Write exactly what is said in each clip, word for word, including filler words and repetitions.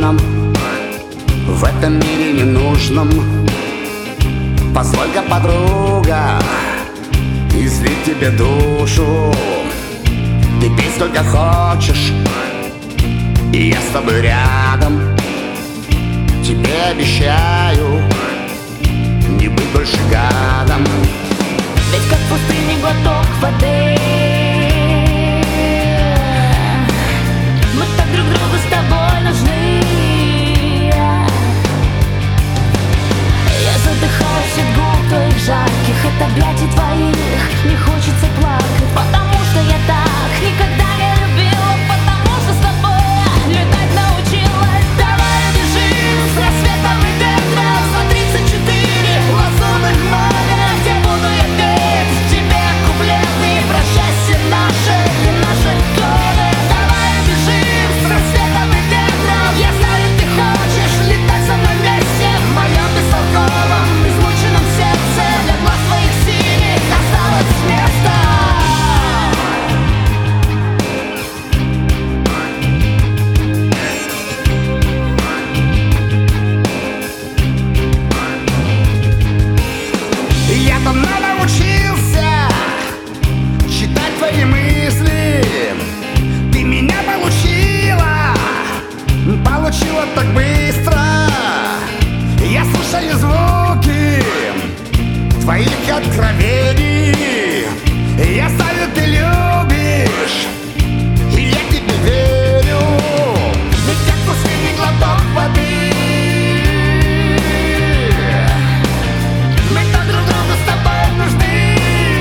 темном, в этом мире ненужном. Позволь-ка, подруга, излить тебе душу. Ты пей сколько хочешь, и я с тобой рядом. Тебе обещаю не быть больше гадом. Ведь как в пустыне глоток воды, мы так друг другу с тобой нужны. Я задыхаюсь от губ твоих жарких, от объятий твоих не хочется плакать, потому что я так никогда не любила, потому что с тобой я летать научилась. Давай бежим с рассветом и ветром за тридцать четыре лазурных моря, где буду я петь тебе куплеты про счастье наше и наши годы. Давай бежим с рассветом и ветром, я знаю, ты хочешь летать со мной вместе. В моем бестолковом, измученном сердце для глаз твоих синих осталось место. Я давно научился читать твои мысли. Ты меня получила, получила так быстро. Я слушаю звуки твоих откровений. Я знаю, ты любишь, и я тебе верю. Ведь как последний глоток воды, мы так друг другу с тобой нужны.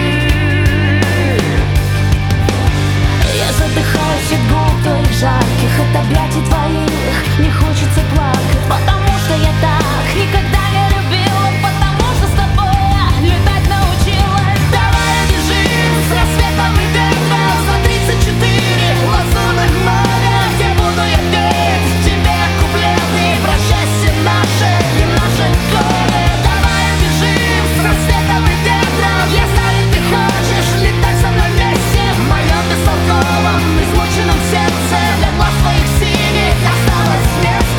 Я задыхаюсь от губ твоих жарких, от объятий твоих не хочется плакать, потому что я так никогда не любила, потому что с тобой я летать научилась. Давай бежим с рассветом и ветром за тридцать четыре лазурных моря, где буду я петь тебе куплеты про счастье наше и наши годы. Давай бежим с рассветом и ветром, я знаю, ты хочешь летать со мной вместе. В моем бестолковом, измученном сердце для глаз твоих синих осталось место.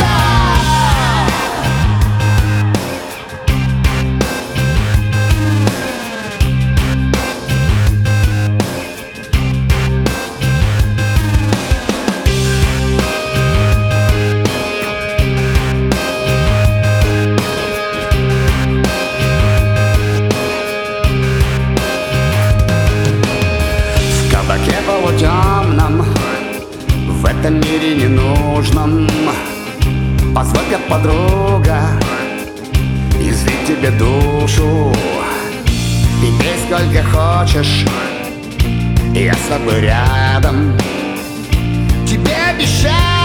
В кабаке полутемном, в этом мире ненужном, позволь-ка, подруга, излить тебе душу. Ты пей сколько хочешь, и я с тобой рядом. Тебе обещаю